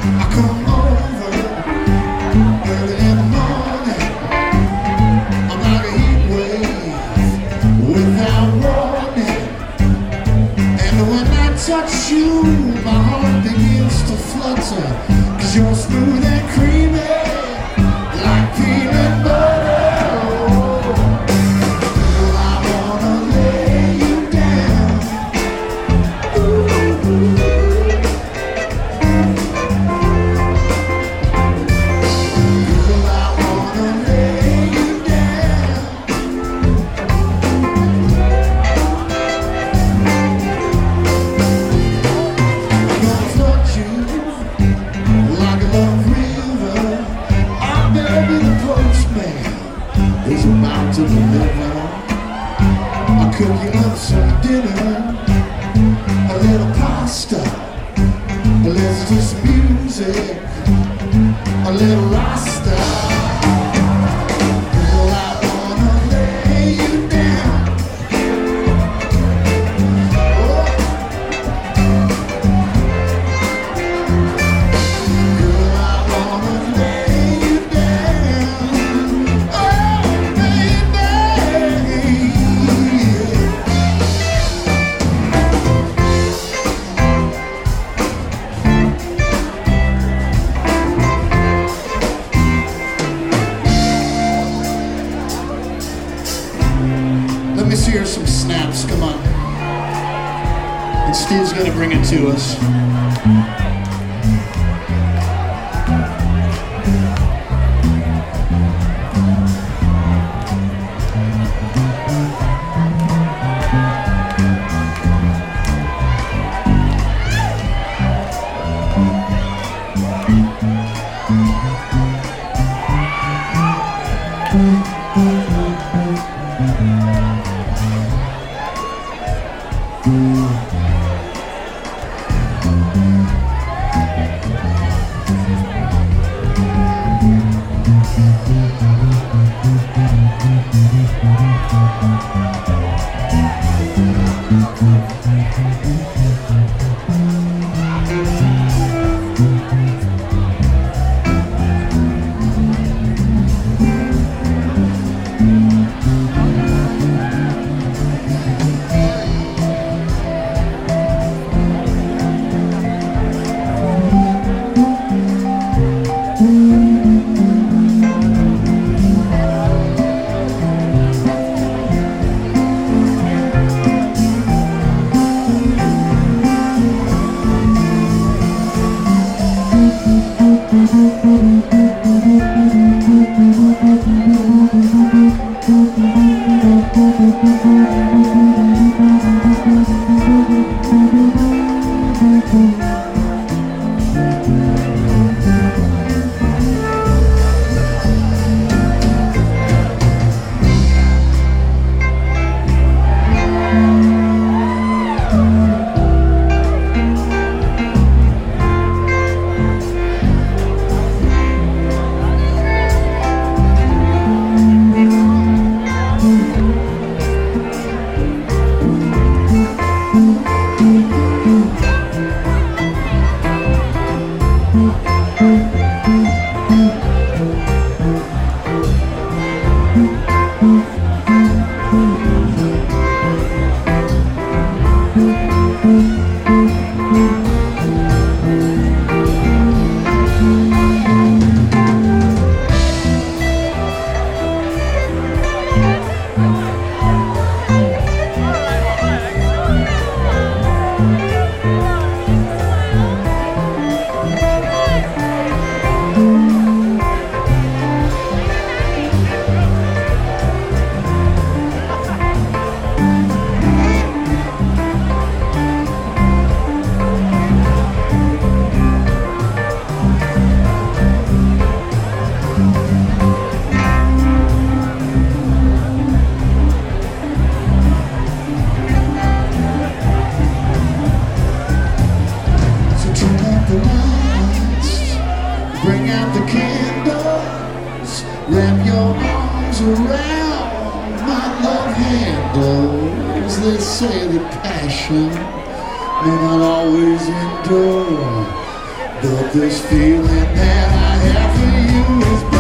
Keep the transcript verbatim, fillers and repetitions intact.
I come over early in the morning. I'm like a heat wave without warning. And when I touch you, my heart begins to flutter. Cause you're smooth and creamy like peanut butter. Is about to deliver. I'll cook you up some dinner, a little pasta, let's do some music, a little rasta. Girl, I wanna lay you down. Oh. Girl, I wanna lay you down. Oh. Let me see here some snaps, come on. And Steve's gonna bring it to us. Wrap your arms around my love handles. They say that passion may not always endure, But this feeling that I have for you is